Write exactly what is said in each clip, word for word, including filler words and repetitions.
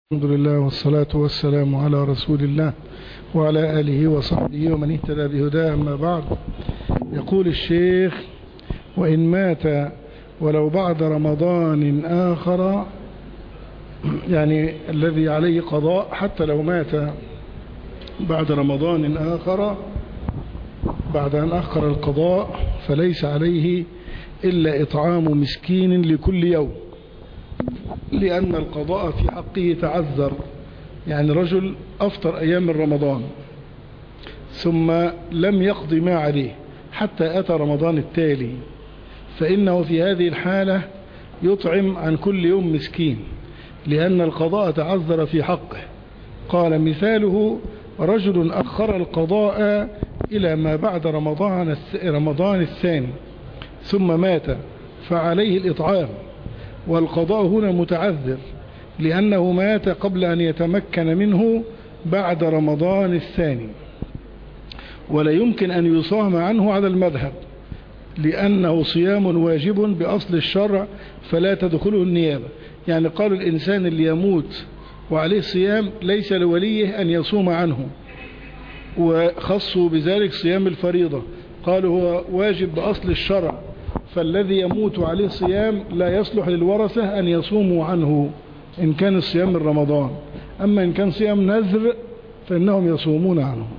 الحمد لله والصلاة والسلام على رسول الله وعلى آله وصحبه ومن اهتدى بهداه. أما بعد، يقول الشيخ: وإن مات ولو بعد رمضان آخر، يعني الذي عليه قضاء حتى لو مات بعد رمضان آخر بعد أن أخر القضاء فليس عليه إلا إطعام مسكين لكل يوم، لأن القضاء في حقه تعذر. يعني رجل أفطر أيام من رمضان ثم لم يقض ما عليه حتى أتى رمضان التالي، فإنه في هذه الحالة يطعم عن كل يوم مسكين، لأن القضاء تعذر في حقه. قال: مثاله رجل أخر القضاء إلى ما بعد رمضان رمضان الثاني ثم مات فعليه الإطعام، والقضاء هنا متعذر لأنه مات قبل أن يتمكن منه بعد رمضان الثاني، ولا يمكن أن يصام عنه على المذهب، لأنه صيام واجب بأصل الشرع فلا تدخله النيابة. يعني قالوا الإنسان اللي يموت وعليه صيام ليس لوليه أن يصوم عنه، وخصوا بذلك صيام الفريضة، قالوا هو واجب بأصل الشرع، فالذي يموت عليه صيام لا يصلح للورثة أن يصوموا عنه إن كان الصيام من رمضان، أما إن كان صيام نذر فإنهم يصومون عنه.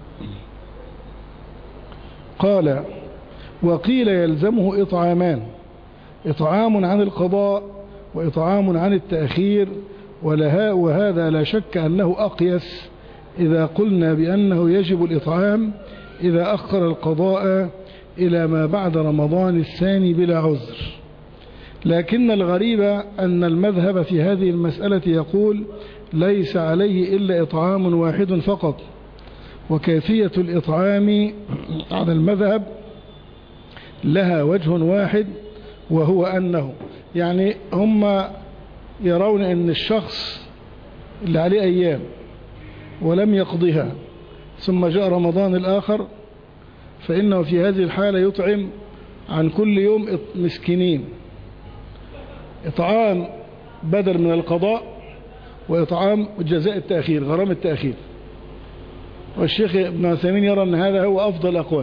قال: وقيل يلزمه إطعامان: إطعام عن القضاء وإطعام عن التأخير، ولها وهذا لا شك أنه أقيس إذا قلنا بأنه يجب الإطعام إذا أخر القضاء إلى ما بعد رمضان الثاني بلا عذر. لكن الغريب أن المذهب في هذه المسألة يقول ليس عليه إلا إطعام واحد فقط، وكيفية الإطعام على المذهب لها وجه واحد، وهو أنه يعني هم يرون أن الشخص اللي عليه أيام ولم يقضها ثم جاء رمضان الآخر فإنه في هذه الحالة يطعم عن كل يوم مسكينين، إطعام بدل من القضاء وإطعام جزاء التأخير، غرام التأخير. والشيخ ابن عثيمين يرى أن هذا هو أفضل الأقوال،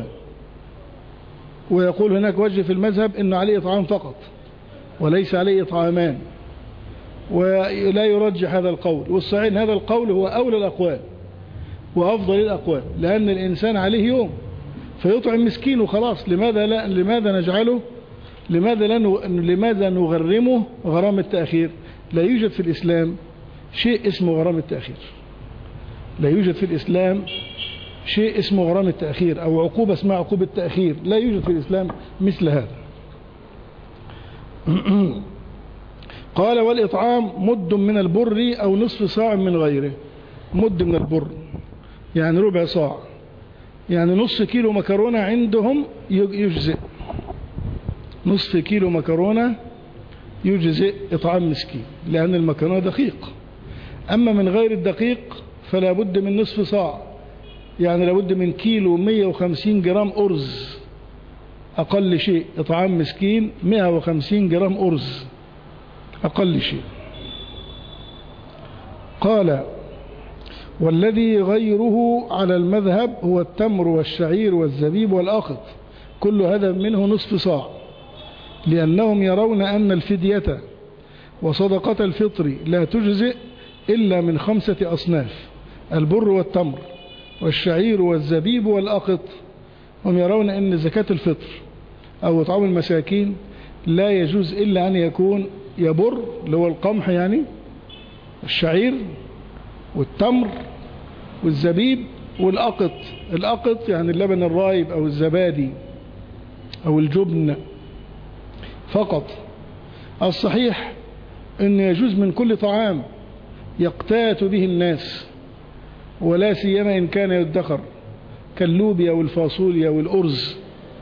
ويقول هناك وجه في المذهب أنه عليه إطعام فقط وليس عليه إطعامان، ولا يرجح هذا القول. والصحيح أن هذا القول هو أولى الأقوال وأفضل الأقوال، لأن الإنسان عليه يوم فيطعم مسكين وخلاص. لماذا لا لماذا نجعله لماذا لا لماذا نغرمه غرام التأخير؟ لا يوجد في الإسلام شيء اسمه غرام التأخير، لا يوجد في الإسلام شيء اسمه غرام التأخير أو عقوبة اسمها عقوبة التأخير، لا يوجد في الإسلام مثل هذا. قال: والإطعام مد من البر أو نصف صاع من غيره. مد من البر يعني ربع صاع، يعني نصف كيلو مكرونة عندهم يجزئ، نصف كيلو مكرونة يجزئ إطعام مسكين، لأن المكرونة دقيق. أما من غير الدقيق فلا بد من نصف صاع، يعني لابد من كيلو مئة وخمسين جرام أرز، أقل شيء إطعام مسكين مئة وخمسين جرام أرز أقل شيء. قال: والذي غيره على المذهب هو التمر والشعير والزبيب والأخط، كل هذا منه نصف صاع، لأنهم يرون أن الفدية وصدقة الفطر لا تجزئ إلا من خمسة أصناف: البر والتمر والشعير والزبيب والأخط. هم يرون أن زكاة الفطر أو إطعام المساكين لا يجوز إلا أن يكون يبر اللي هو القمح، يعني الشعير والتمر والزبيب والأقط. الأقط يعني اللبن الرايب أو الزبادي أو الجبن فقط. الصحيح أن يجوز من كل طعام يقتات به الناس، ولا سيما إن كان يدخر كاللوبيا والفاصوليا والأرز.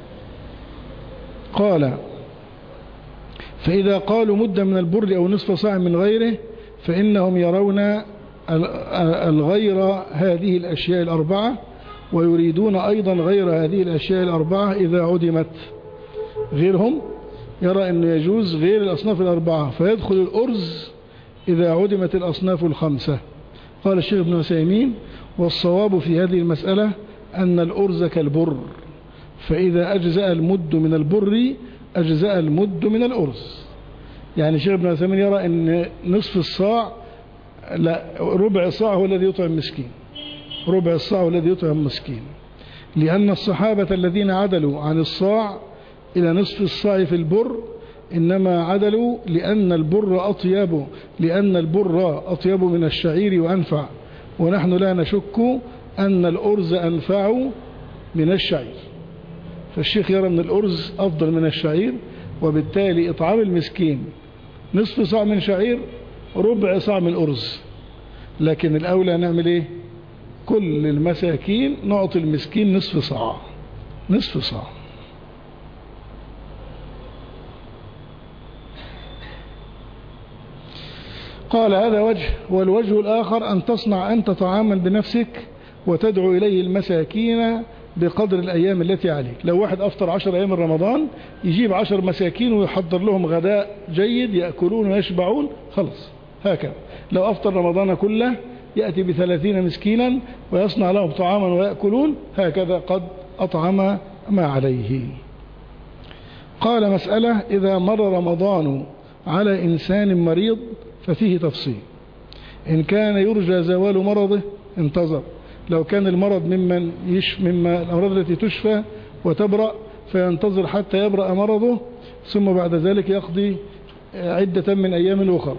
قال: فإذا قالوا مد من البر أو نصف صاع من غيره فإنهم يرون الغير هذه الأشياء الأربعة، ويريدون أيضا غير هذه الأشياء الأربعة إذا عدمت. غيرهم يرى أنه يجوز غير الأصناف الأربعة، فيدخل الأرز إذا عدمت الأصناف الخمسة. قال الشيخ ابن عثيمين: والصواب في هذه المسألة أن الأرز كالبر، فإذا أجزأ المد من البر أجزأ المد من الأرز. يعني الشيخ ابن عثيمين يرى أن نصف الصاع، لا، ربع الصاع هو الذي يطعم مسكين، ربع الصاع هو الذي يطعم مسكين، لأن الصحابة الذين عدلوا عن الصاع إلى نصف الصاع في البر إنما عدلوا لأن البر أطيب لأن البر أطيب من الشعير وأنفع، ونحن لا نشك أن الأرز أنفع من الشعير. فالشيخ يرى أن الأرز أفضل من الشعير، وبالتالي إطعام المسكين نصف صاع من شعير، ربع صاع من أرز. لكن الأولى نعمل إيه؟ كل المساكين نعطي المسكين نصف صاع، نصف صاع. قال: هذا وجه. والوجه الآخر أن تصنع أنت طعاما بنفسك وتدعو إليه المساكين بقدر الأيام التي عليك. لو واحد أفطر عشر أيام من رمضان، يجيب عشر مساكين ويحضر لهم غداء جيد يأكلون ويشبعون، خلص هكذا. لو أفطر رمضان كله يأتي بثلاثين مسكينا ويصنع لهم طعاما ويأكلون، هكذا قد أطعم ما عليه. قال: مسألة: إذا مر رمضان على إنسان مريض ففيه تفصيل. إن كان يرجى زوال مرضه انتظر، لو كان المرض ممن يش مما الأمراض التي تشفى وتبرأ فينتظر حتى يبرأ مرضه، ثم بعد ذلك يقضي عدة من أيام أخرى.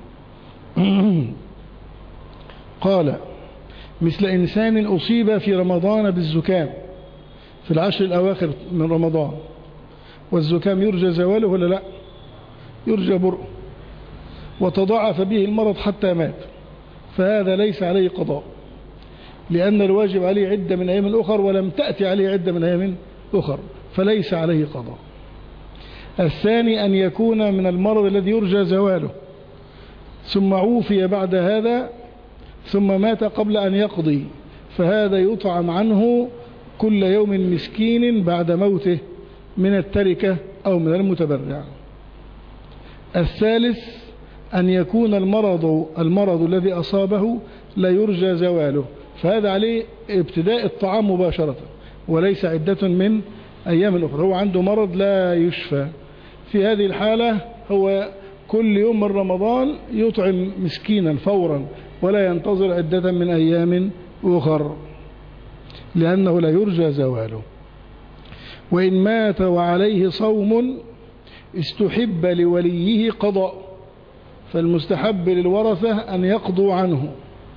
قال: مثل إنسان أصيب في رمضان بالزكام في العشر الأواخر من رمضان، والزكام يرجى زواله ولا لا؟ يرجى برء، وتضاعف به المرض حتى مات، فهذا ليس عليه قضاء، لأن الواجب عليه عدة من أيام أخر ولم تأتي عليه عدة من أيام أخر، فليس عليه قضاء. الثاني أن يكون من المرض الذي يرجى زواله ثم عوفي بعد هذا ثم مات قبل أن يقضي، فهذا يطعم عنه كل يوم مسكين بعد موته من التركة أو من المتبرع. الثالث أن يكون المرض المرض الذي أصابه لا يرجى زواله، فهذا عليه ابتداء الطعام مباشرة وليس عدة من أيام أخرى. هو عنده مرض لا يشفى، في هذه الحالة هو كل يوم من رمضان يطعم مسكينا فورا ولا ينتظر عدة من أيام أخر، لأنه لا يرجى زواله. وإن مات وعليه صوم استحب لوليه قضاء، فالمستحب للورثة أن يقضوا عنه.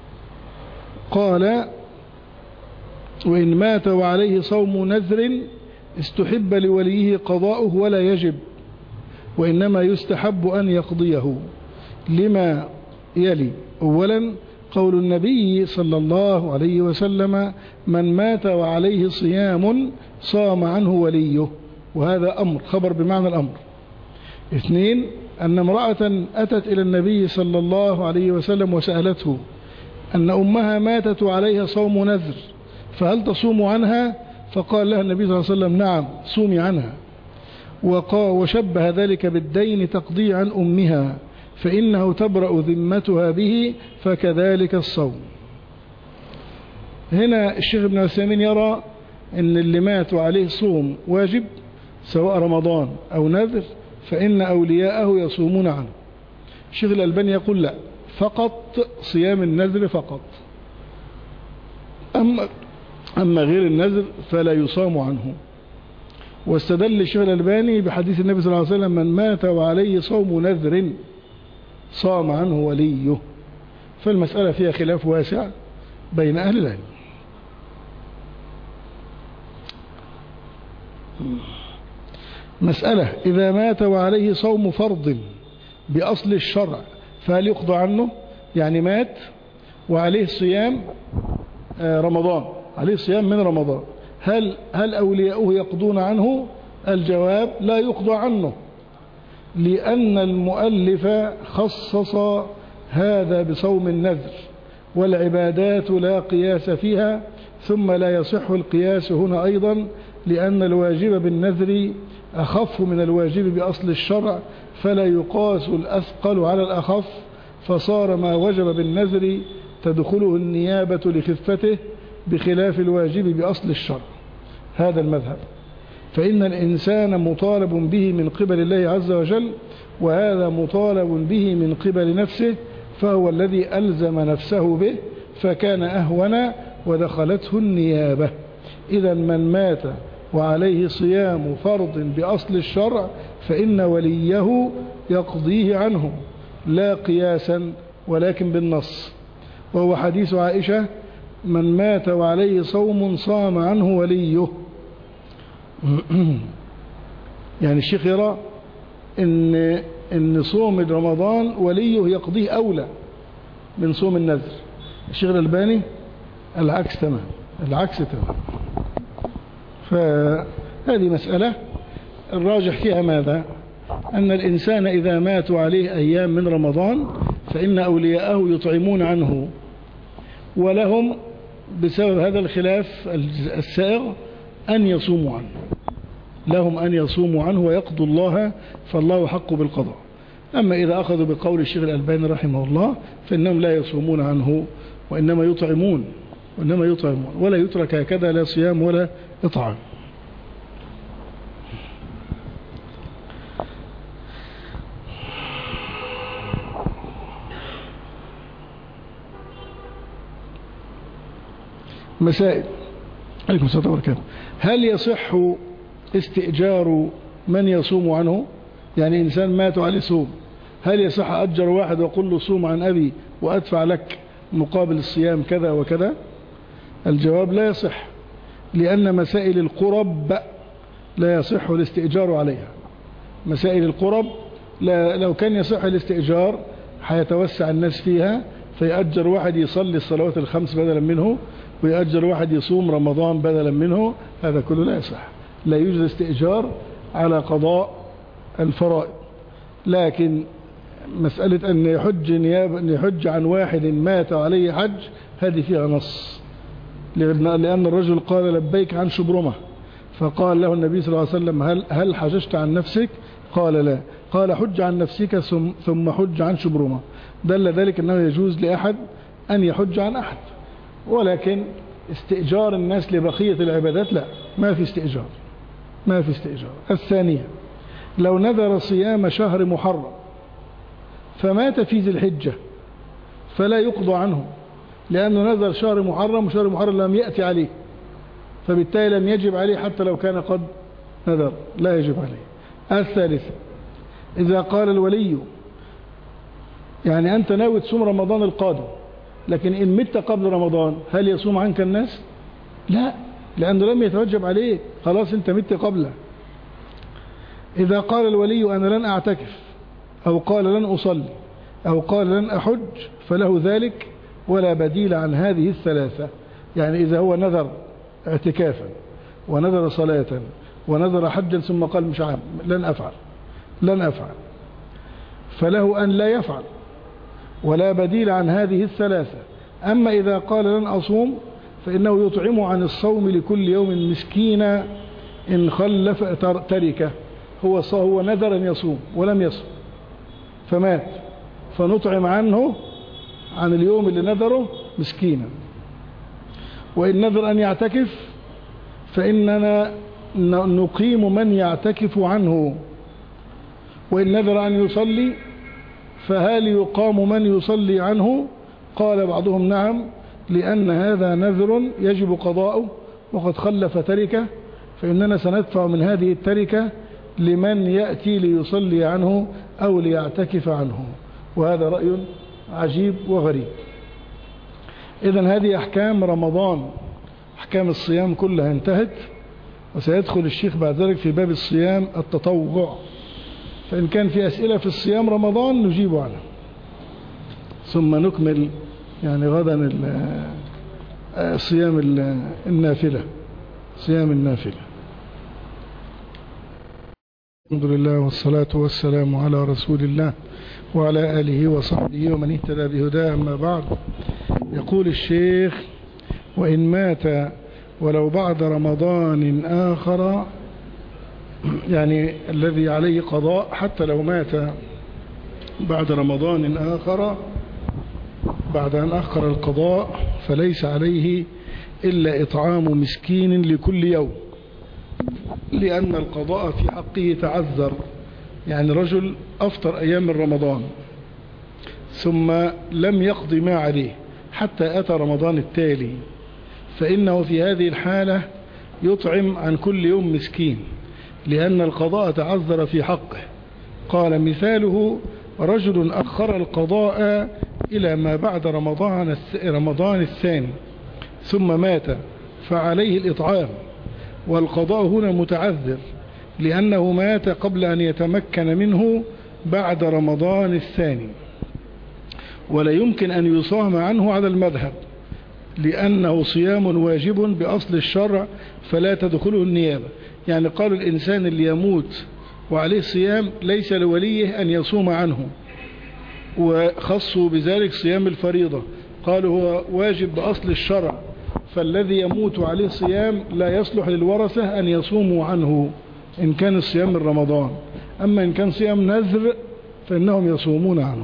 قال: وإن مات وعليه صوم نذر استحب لوليه قضاؤه ولا يجب، وإنما يستحب أن يقضيه لما يلي: أولا قول النبي صلى الله عليه وسلم: من مات وعليه صيام صام عنه وليه، وهذا أمر خبر بمعنى الأمر. اثنين أن امرأة أتت إلى النبي صلى الله عليه وسلم وسألته أن أمها ماتت وعليها صوم نذر فهل تصوم عنها؟ فقال لها النبي صلى الله عليه وسلم: نعم صومي عنها، وشبه ذلك بالدين تقضي عن أمها فإنه تبرأ ذمتها به، فكذلك الصوم. هنا الشيخ ابن عثيمين يرى أن اللي مات وعليه صوم واجب سواء رمضان أو نذر فإن أولياءه يصومون عنه. الشيخ الألباني يقول لا، فقط صيام النذر فقط، أما, أما غير النذر فلا يصام عنه. واستدل الشيخ الألباني بحديث النبي صلى الله عليه وسلم: من مات وعليه صوم نذر صام عنه وليه. فالمسألة فيها خلاف واسع بين أهل العلم. مسألة: إذا مات وعليه صوم فرض بأصل الشرع فهل يقضى عنه؟ يعني مات وعليه صيام رمضان، عليه صيام من رمضان، هل هل أولياؤه يقضون عنه؟ الجواب: لا يقضى عنه، لأن المؤلف خصص هذا بصوم النذر، والعبادات لا قياس فيها، ثم لا يصح القياس هنا أيضا، لأن الواجب بالنذر أخف من الواجب بأصل الشرع، فلا يقاس الأثقل على الأخف، فصار ما وجب بالنذر تدخله النيابة لخفته بخلاف الواجب بأصل الشرع. هذا المذهب. فإن الإنسان مطالب به من قبل الله عز وجل، وهذا مطالب به من قبل نفسه، فهو الذي ألزم نفسه به فكان أهون ودخلته النيابة. إذا من مات وعليه صيام فرض بأصل الشرع فإن وليه يقضيه عنه لا قياسا ولكن بالنص، وهو حديث عائشة: من مات وعليه صوم صام عنه وليه. يعني الشيخ يرى إن, إن صوم رمضان وليه يقضيه أولى من صوم النذر. الشيخ الألباني العكس تمام، العكس تمام. فهذه مسألة الراجح فيها ماذا؟ أن الإنسان إذا مات عليه أيام من رمضان فإن أولياءه يطعمون عنه، ولهم بسبب هذا الخلاف السائغ أن يصوموا عنه، لهم أن يصوموا عنه ويقضوا الله، فالله حق بالقضاء. أما إذا أخذوا بقول الشيخ الألباني رحمه الله فإنهم لا يصومون عنه وإنما يطعمون، وإنما يطعمون ولا يترك هكذا لا صيام ولا إطعام. مسائل. عليكم السلام وبركاته. هل يصح استئجار من يصوم عنه؟ يعني إنسان مات عليه صوم، هل يصح أجر واحد وأقول له صوم عن أبي وأدفع لك مقابل الصيام كذا وكذا؟ الجواب: لا يصح، لأن مسائل القرب لا يصح الاستئجار عليها. مسائل القرب لا، لو كان يصح الاستئجار حيتوسع الناس فيها، فيأجر واحد يصلي الصلوات الخمس بدلا منه، ويأجر واحد يصوم رمضان بدلا منه، هذا كله لا يصح. لا يوجد استئجار على قضاء الفرائض. لكن مسألة أن يحج نيابة، أن يحج عن واحد مات عليه حج، هذه فيها نص، لأن الرجل قال لبيك عن شبرمة، فقال له النبي صلى الله عليه وسلم: هل, هل حججت عن نفسك؟ قال لا. قال: حج عن نفسك ثم حج عن شبرمة. دل ذلك أنه يجوز لأحد أن يحج عن أحد، ولكن استئجار الناس لبقية العبادات لا، ما في استئجار، ما في استئجار. الثانية: لو نذر صيام شهر محرم فمات في ذي الحجة فلا يقضى عنه، لأنه نذر شهر محرم وشهر محرم لم يأتي عليه، فبالتالي لم يجب عليه حتى لو كان قد نذر، لا يجب عليه. الثالثة: إذا قال الولي يعني أنت ناوي تصوم رمضان القادم، لكن إن مت قبل رمضان هل يصوم عنك الناس؟ لا، لأنه لم يتوجب عليه، خلاص أنت مت قبله. إذا قال الولي أنا لن أعتكف، أو قال لن أصلي، أو قال لن أحج، فله ذلك ولا بديل عن هذه الثلاثة. يعني إذا هو نذر اعتكافا ونذر صلاة ونذر حجا ثم قال مش عام لن أفعل لن أفعل فله أن لا يفعل ولا بديل عن هذه الثلاثة. أما إذا قال لن أصوم فإنه يطعم عن الصوم لكل يوم مسكينا إن خلف تركه. هو هو نذر أن يصوم ولم يصوم فمات، فنطعم عنه عن اليوم اللي نذره مسكينا. وإن نذر أن يعتكف فإننا نقيم من يعتكف عنه. وإن نذر أن يصلي فهل يقام من يصلي عنه؟ قال بعضهم نعم، لأن هذا نذر يجب قضاؤه وقد خلف تركه، فإننا سندفع من هذه التركة لمن يأتي ليصلي عنه أو ليعتكف عنه. وهذا رأي عجيب وغريب. إذن هذه أحكام رمضان، أحكام الصيام كلها انتهت، وسيدخل الشيخ بعد ذلك في باب الصيام التطوع، فإن كان في أسئلة في الصيام رمضان نجيب عنها، ثم نكمل يعني غدا صيام النافلة، صيام النافلة. الحمد لله والصلاة والسلام على رسول الله وعلى آله وصحبه ومن اهتدى بهداه. أما بعد، يقول الشيخ: وإن مات ولو بعد رمضان آخر، يعني الذي عليه قضاء حتى لو مات بعد رمضان آخر بعد أن أخر القضاء فليس عليه إلا إطعام مسكين لكل يوم، لأن القضاء في حقه تعذر. يعني رجل أفطر أيام من رمضان ثم لم يقضي ما عليه حتى أتى رمضان التالي، فإنه في هذه الحالة يطعم عن كل يوم مسكين، لأن القضاء تعذر في حقه. قال مثاله رجل أخر القضاء إلى ما بعد رمضان رمضان الثاني ثم مات فعليه الإطعام، والقضاء هنا متعذر لأنه مات قبل أن يتمكن منه بعد رمضان الثاني، ولا يمكن أن يصام عنه على المذهب، لأنه صيام واجب بأصل الشرع فلا تدخله النيابة. يعني قالوا الإنسان اللي يموت وعليه صيام ليس لوليه أن يصوم عنه، وخصوا بذلك صيام الفريضة، قالوا هو واجب بأصل الشرع، فالذي يموت عليه صيام لا يصلح للورثة أن يصوموا عنه إن كان الصيام من رمضان، أما إن كان صيام نذر فإنهم يصومون عنه.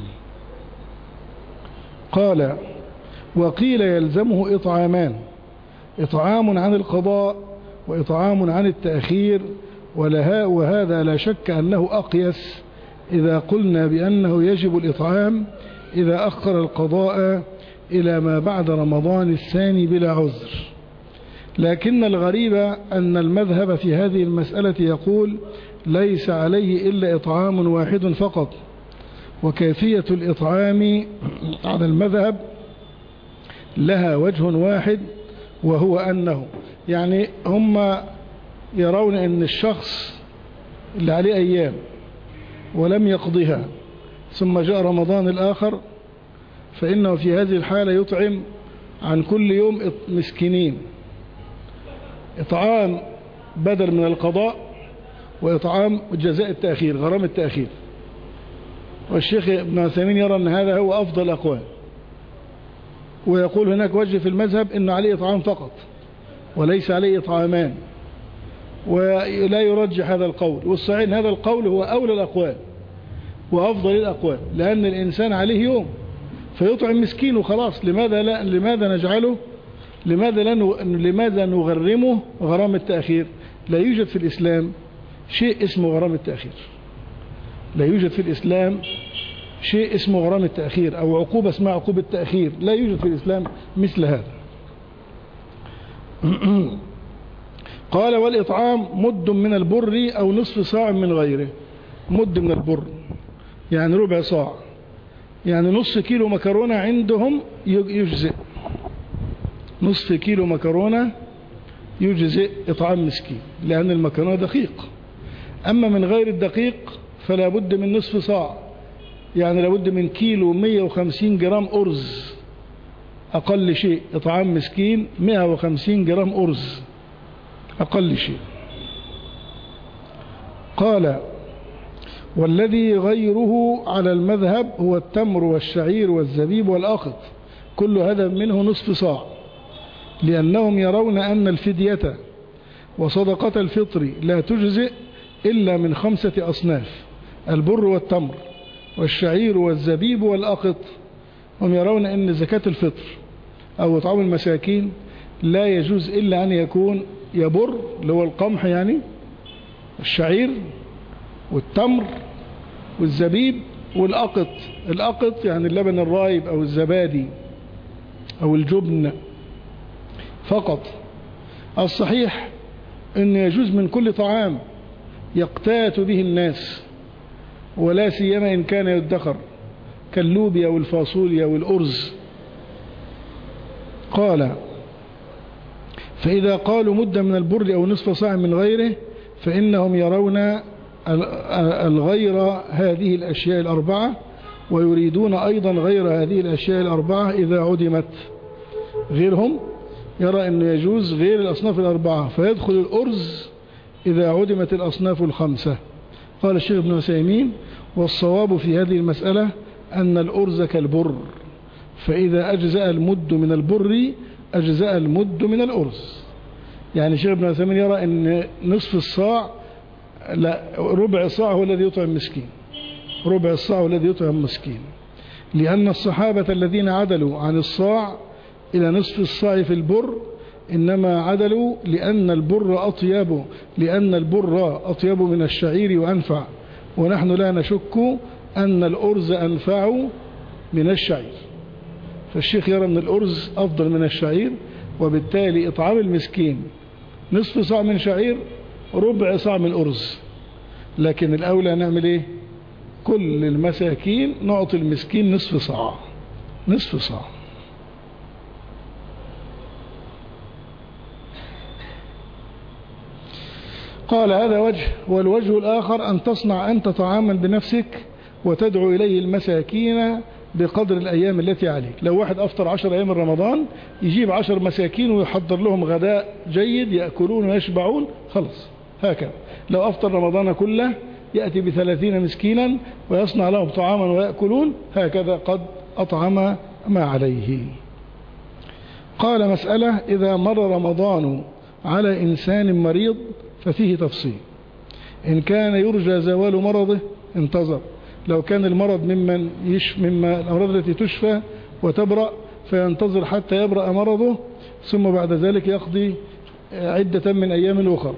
قال وقيل يلزمه إطعامان، إطعام عن القضاء وإطعام عن التأخير، ولها وهذا لا شك أنه أقيس إذا قلنا بأنه يجب الإطعام إذا أخر القضاء إلى ما بعد رمضان الثاني بلا عذر. لكن الغريب أن المذهب في هذه المسألة يقول ليس عليه إلا إطعام واحد فقط، وكيفية الإطعام على المذهب لها وجه واحد، وهو أنه يعني هم يرون أن الشخص اللي عليه أيام ولم يقضيها ثم جاء رمضان الآخر فإنه في هذه الحالة يطعم عن كل يوم مسكينين، إطعام بدل من القضاء وإطعام جزاء التأخير غرام التأخير. والشيخ ابن عثيمين يرى أن هذا هو أفضل الأقوال، ويقول هناك وجه في المذهب أنه عليه إطعام فقط وليس عليه إطعامان، ولا يرجح هذا القول، والصحيح هذا القول هو أولى الأقوال وأفضل الأقوال، لأن الإنسان عليه يوم فيطعم مسكين وخلاص. لماذا لا لماذا نجعله لماذا لا لماذا نغرمه غرام التأخير؟ لا يوجد في الإسلام شيء اسمه غرام التأخير، لا يوجد في الإسلام شيء اسمه غرام التأخير أو عقوبة اسمها عقوبة التأخير، لا يوجد في الإسلام مثل هذا. قال والإطعام مد من البر أو نصف صاع من غيره. مد من البر يعني ربع صاع، يعني نصف كيلو مكرونة عندهم يجزئ، نصف كيلو مكرونة يجزئ إطعام مسكين، لأن المكرونة دقيق. أما من غير الدقيق فلا بد من نصف صاع، يعني لابد من كيلو مئة وخمسين جرام أرز، أقل شيء إطعام مسكين مئة وخمسين جرام أرز أقل شيء. قال والذي غيره على المذهب هو التمر والشعير والزبيب والأخط، كل هذا منه نصف صاع، لأنهم يرون أن الفدية وصدقة الفطر لا تجزئ إلا من خمسة أصناف: البر والتمر والشعير والزبيب والأخط. هم يرون أن زكاة الفطر أو إطعام المساكين لا يجوز إلا أن يكون يبر اللي هو القمح، يعني الشعير والتمر والزبيب والأقط. الأقط يعني اللبن الرايب أو الزبادي أو الجبن فقط. الصحيح أن يجوز من كل طعام يقتات به الناس، ولا سيما إن كان يدخر كاللوبيا والفاصوليا والأرز. قال فإذا قالوا مد من البر أو نصف صاع من غيره فإنهم يرون الغير هذه الأشياء الأربعة، ويريدون أيضا غير هذه الأشياء الأربعة إذا عدمت. غيرهم يرى أنه يجوز غير الأصناف الأربعة، فيدخل الأرز إذا عدمت الأصناف الخمسة. قال الشيخ ابن عثيمين والصواب في هذه المسألة أن الأرز كالبر، فإذا أجزأ المد من البر أجزأ المد من الأرز. يعني الشيخ ابن عثيمين يرى أن نصف الصاع لا ربع الصاع هو الذي يطعم مسكين، ربع الصاع هو الذي يطعم مسكين، لأن الصحابة الذين عدلوا عن الصاع إلى نصف الصاع في البر إنما عدلوا لأن البر أطيب لأن البر أطيب من الشعير وأنفع، ونحن لا نشك أن الأرز أنفع من الشعير. فالشيخ يرى أن الأرز أفضل من الشعير، وبالتالي إطعام المسكين نصف صاع من شعير ربع صاع من أرز. لكن الأولى نعمل إيه؟ كل المساكين نعطي المسكين نصف صاع نصف صاع. قال هذا وجه. والوجه الآخر أن تصنع أنت طعاما بنفسك وتدعو إليه المساكين بقدر الأيام التي عليك. لو واحد أفطر عشر أيام من رمضان يجيب عشر مساكين ويحضر لهم غداء جيد يأكلون ويشبعون، خلص هكذا. لو أفطر رمضان كله يأتي بثلاثين مسكينا ويصنع لهم طعاما ويأكلون، هكذا قد أطعم ما عليه. قال مسألة: إذا مر رمضان على إنسان مريض ففيه تفصيل. إن كان يرجى زوال مرضه انتظر، لو كان المرض ممن يش مما الأمراض التي تشفى وتبرأ فينتظر حتى يبرأ مرضه، ثم بعد ذلك يقضي عدة من أيام أخرى.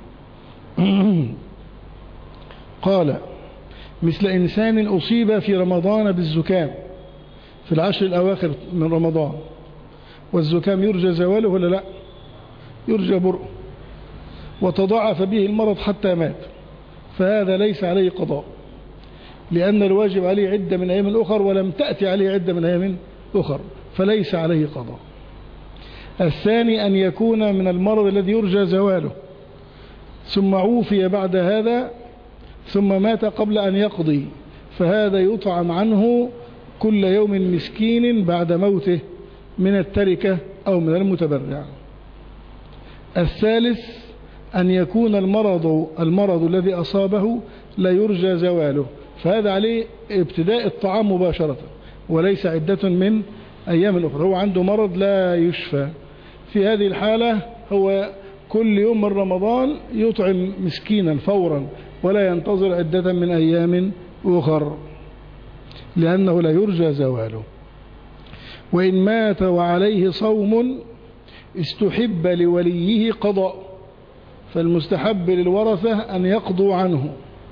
قال: مثل إنسان أصيب في رمضان بالزكام في العشر الأواخر من رمضان، والزكام يرجى زواله ولا لا؟ يرجى برؤه، وتضاعف به المرض حتى مات، فهذا ليس عليه قضاء، لأن الواجب عليه عدة من أيام أخر ولم تأتي عليه عدة من أيام أخر، فليس عليه قضاء. الثاني أن يكون من المرض الذي يرجى زواله ثم عوفي بعد هذا ثم مات قبل أن يقضي، فهذا يطعم عنه كل يوم مسكين بعد موته من التركة أو من المتبرع. الثالث أن يكون المرض المرض الذي أصابه لا يرجى زواله، فهذا عليه ابتداء الطعام مباشرة وليس عدة من أيام أخرى. هو عنده مرض لا يشفى، في هذه الحالة هو كل يوم من رمضان يطعم مسكينا فورا ولا ينتظر عدة من أيام أخر، لأنه لا يرجى زواله. وإن مات وعليه صوم استحب لوليه قضاء، فالمستحب للورثة أن يقضوا عنه.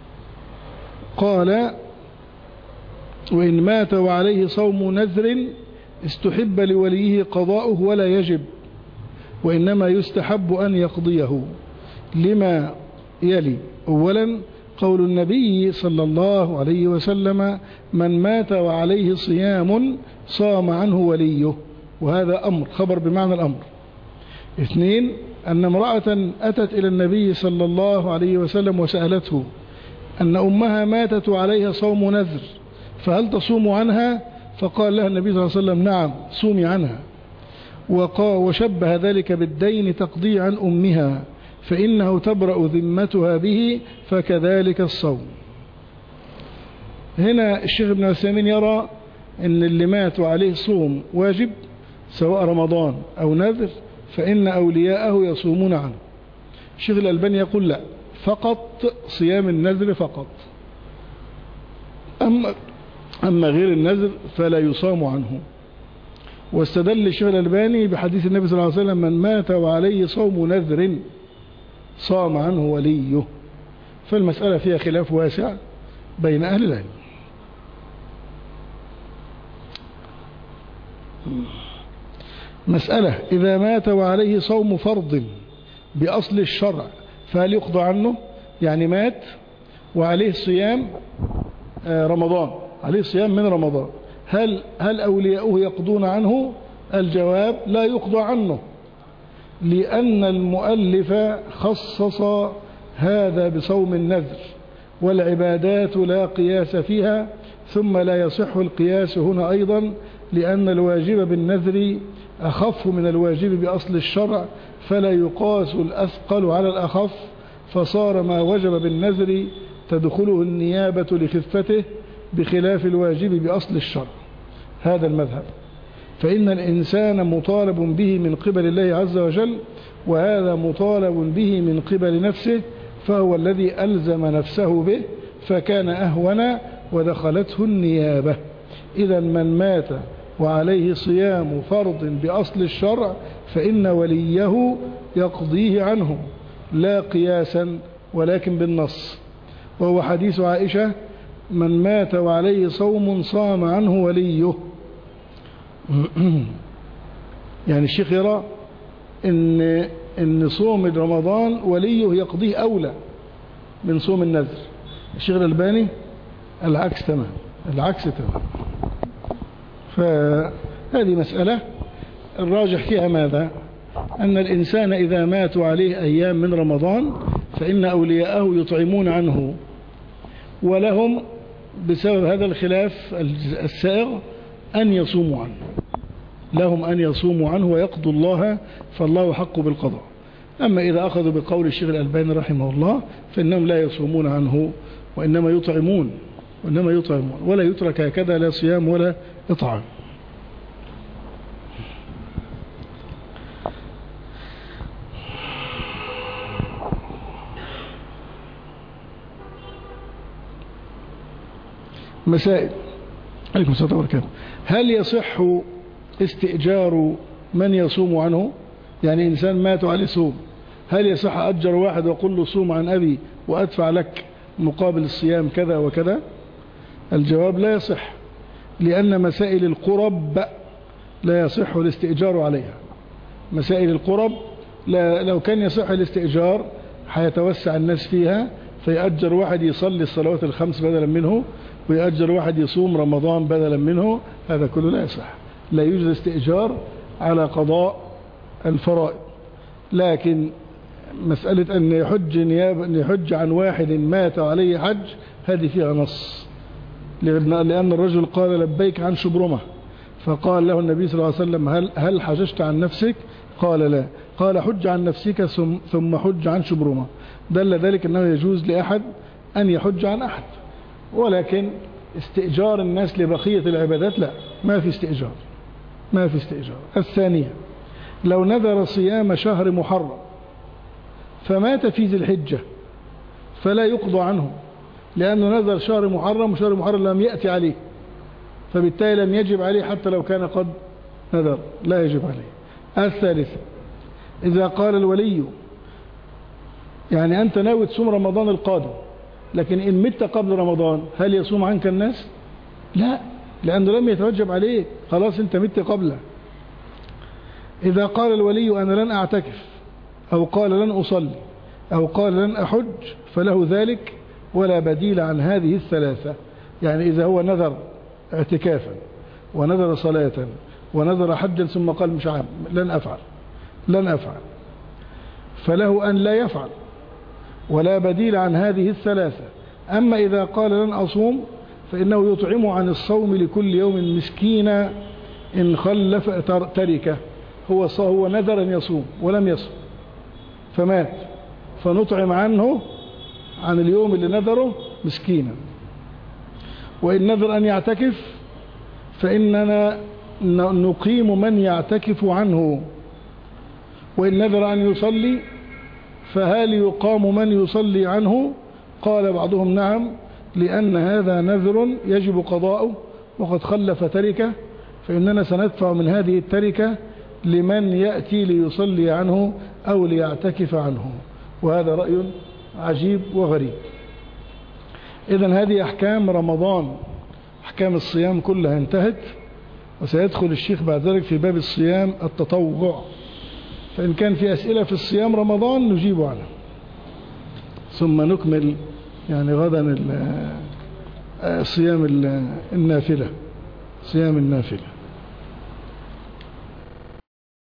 قال: وإن مات وعليه صوم نذر استحب لوليه قضاؤه ولا يجب، وإنما يستحب أن يقضيه لما يلي: أولا قول النبي صلى الله عليه وسلم: من مات وعليه صيام صام عنه وليه، وهذا أمر خبر بمعنى الأمر. اثنين أن امرأة أتت إلى النبي صلى الله عليه وسلم وسألته أن أمها ماتت وعليها صوم نذر فهل تصوم عنها؟ فقال لها النبي صلى الله عليه وسلم: نعم صومي عنها. وشبه ذلك بالدين تقضي عن أمها فإنه تبرأ ذمتها به، فكذلك الصوم. هنا الشيخ ابن عثيمين يرى أن اللي مات وعليه صوم واجب سواء رمضان أو نذر فإن أولياءه يصومون عنه. الشيخ الألباني يقول لا، فقط صيام النذر فقط، أما, أما غير النذر فلا يصام عنه. واستدل الشيخ الألباني بحديث النبي صلى الله عليه وسلم: من مات وعليه صوم نذر صام عنه وليه. فالمسألة فيها خلاف واسع بين أهل العلم. مسألة: إذا مات وعليه صوم فرض بأصل الشرع فهل يقضى عنه؟ يعني مات وعليه صيام رمضان، عليه صيام من رمضان، هل هل أولياؤه يقضون عنه؟ الجواب: لا يقضى عنه، لأن المؤلف خصص هذا بصوم النذر، والعبادات لا قياس فيها، ثم لا يصح القياس هنا أيضا، لأن الواجب بالنذر أخف من الواجب بأصل الشرع، فلا يقاس الأثقل على الأخف، فصار ما وجب بالنذر تدخله النيابة لخفته بخلاف الواجب بأصل الشرع. هذا المذهب. فإن الإنسان مطالب به من قبل الله عز وجل، وهذا مطالب به من قبل نفسه، فهو الذي ألزم نفسه به فكان أهون ودخلته النيابة. إذا من مات وعليه صيام فرض بأصل الشرع فإن وليه يقضيه عنه لا قياسا ولكن بالنص، وهو حديث عائشة: من مات وعليه صوم صام عنه وليه. يعني الشيخ يرى إن, إن صوم رمضان وليه يقضيه أولى من صوم النذر. الشيخ الألباني العكس تمام، العكس تمام. فهذه مسألة الراجح فيها ماذا؟ أن الإنسان إذا مات عليه أيام من رمضان فإن أولياءه يطعمون عنه، ولهم بسبب هذا الخلاف السائغ أن يصوموا عنه، لهم أن يصوموا عنه ويقضوا الله، فالله حق بالقضاء. أما إذا أخذوا بقول الشيخ الألباني رحمه الله فإنهم لا يصومون عنه وإنما يطعمون، وإنما يطعمون ولا يترك هكذا لا صيام ولا إطعام. مسائل. عليكم السلام وبركاته. هل يصح استئجار من يصوم عنه؟ يعني إنسان مات عليه صوم، هل يصح أجر واحد وأقول له صوم عن أبي وأدفع لك مقابل الصيام كذا وكذا؟ الجواب: لا يصح، لأن مسائل القرب لا يصح الاستئجار عليها. مسائل القرب لا، لو كان يصح الاستئجار حيتوسع الناس فيها، فيأجر واحد يصلي الصلوات الخمس بدلا منه، ويأجر واحد يصوم رمضان بدلا منه، هذا كله لا يصح. لا يوجد استئجار على قضاء الفرائض. لكن مسألة أن يحج نيابة، أن يحج عن واحد مات عليه حج، هذه فيها نص، لأن الرجل قال: لبيك عن شبرمة، فقال له النبي صلى الله عليه وسلم: هل, هل حججت عن نفسك؟ قال: لا. قال: حج عن نفسك ثم حج عن شبرمة. دل ذلك أنه يجوز لأحد أن يحج عن أحد، ولكن استئجار الناس لبقية العبادات لا، ما في استئجار، ما في استئجار. الثانية: لو نذر صيام شهر محرم فمات في ذي الحجة فلا يقضى عنه، لأنه نذر شهر محرم وشهر محرم لم يأتي عليه، فبالتالي لم يجب عليه حتى لو كان قد نذر، لا يجب عليه. الثالثة: إذا قال الولي يعني أنت ناوي تصوم رمضان القادم، لكن إن مت قبل رمضان هل يصوم عنك الناس؟ لا، لأنه لم يتوجب عليه، خلاص أنت مت قبله. إذا قال الولي أنا لن أعتكف، أو قال لن أصلي، أو قال لن أحج، فله ذلك ولا بديل عن هذه الثلاثة. يعني إذا هو نذر اعتكافا ونذر صلاة ونذر حجا ثم قال مش عام لن أفعل لن أفعل فله أن لا يفعل، ولا بديل عن هذه الثلاثة. أما إذا قال لن أصوم فإنه يطعم عن الصوم لكل يوم مسكينا إن خلف تركه. هو هو نذر أن يصوم ولم يصوم فمات، فنطعم عنه عن اليوم اللي نذره مسكينا. وإن نذر أن يعتكف فإننا نقيم من يعتكف عنه. وإن نذر أن يصلي فهل يقام من يصلي عنه؟ قال بعضهم نعم، لأن هذا نذر يجب قضاؤه وقد خلف تركه، فإننا سندفع من هذه التركة لمن يأتي ليصلي عنه أو ليعتكف عنه. وهذا رأي عجيب وغريب. إذن هذه أحكام رمضان، أحكام الصيام كلها انتهت، وسيدخل الشيخ بعد ذلك في باب الصيام التطوع، فإن كان في أسئلة في الصيام رمضان نجيب عنها، ثم نكمل يعني غدا صيام النافلة، صيام النافلة.